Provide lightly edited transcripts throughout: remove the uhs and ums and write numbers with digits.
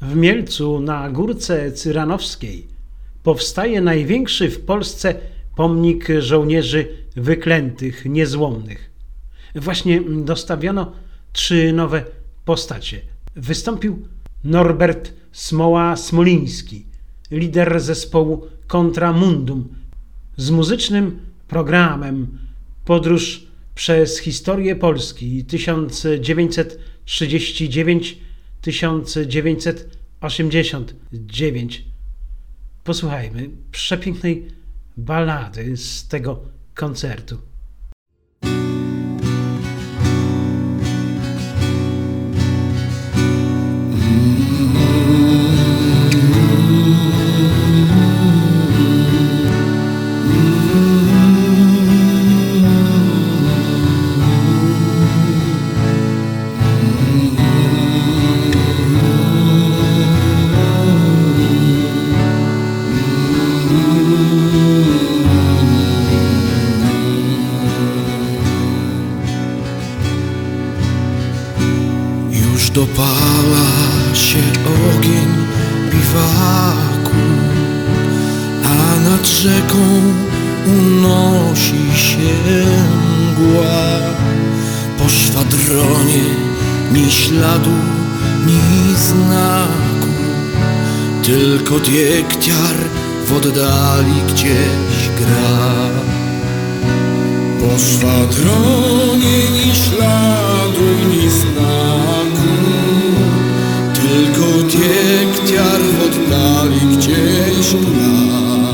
W Mielcu na Górce Cyranowskiej powstaje największy w Polsce pomnik żołnierzy wyklętych, niezłomnych. Właśnie dostawiono 3 nowe postacie. Wystąpił Norbert Smoła-Smoliński, lider zespołu Contra Mundum, z muzycznym programem Podróż przez historię Polski 1939-1989. Posłuchajmy przepięknej ballady z tego koncertu. Dopala się ogień biwaku, a nad rzeką unosi się mgła. Po szwadronie ni śladu, ni znaku, tylko diektiar w oddali gdzieś gra. Po szwadronie ni śladu, ni znaku, tylko diektiar w oddali gdzieś gra.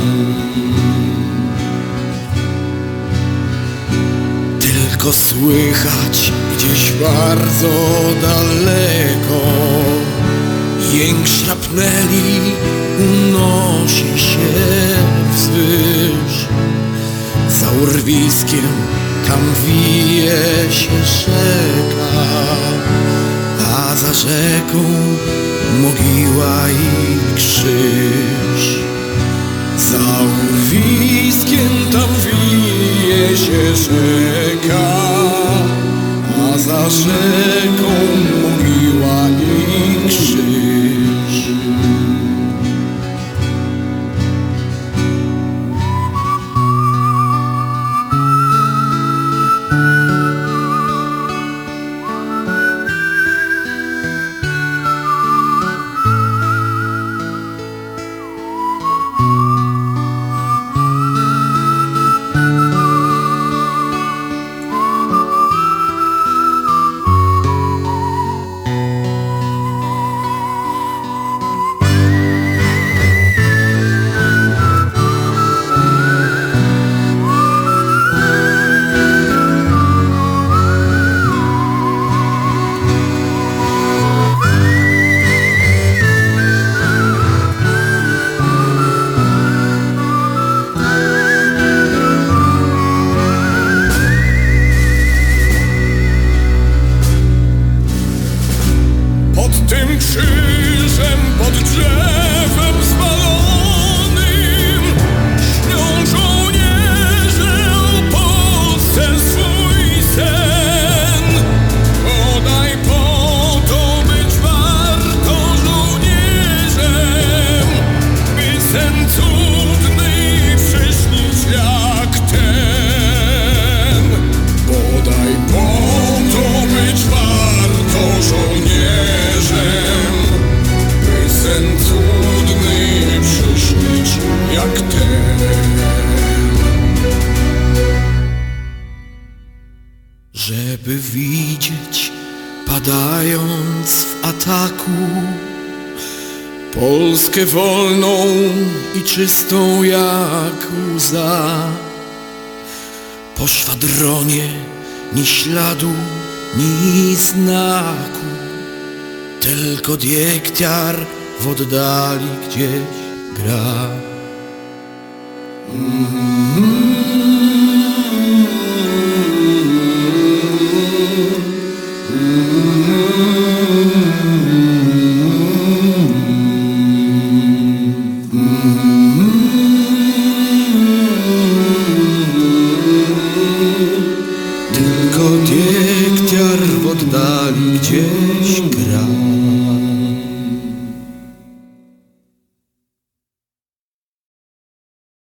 Tylko słychać gdzieś bardzo daleko jęk szrapneli unosi się wzwyż. Za urwiskiem tam wije się rzeka, a za rzeką mogiła i krzyż. Za urwiskiem tam wije się rzeka, a za rzeką mogiła i krzyż. Żeby widzieć, padając w ataku, Polskę wolną i czystą jak łza. Po szwadronie ni śladu, ni znaku, tylko diektiar w oddali gdzieś gra. Tylko diektiar w oddali gdzieś gra.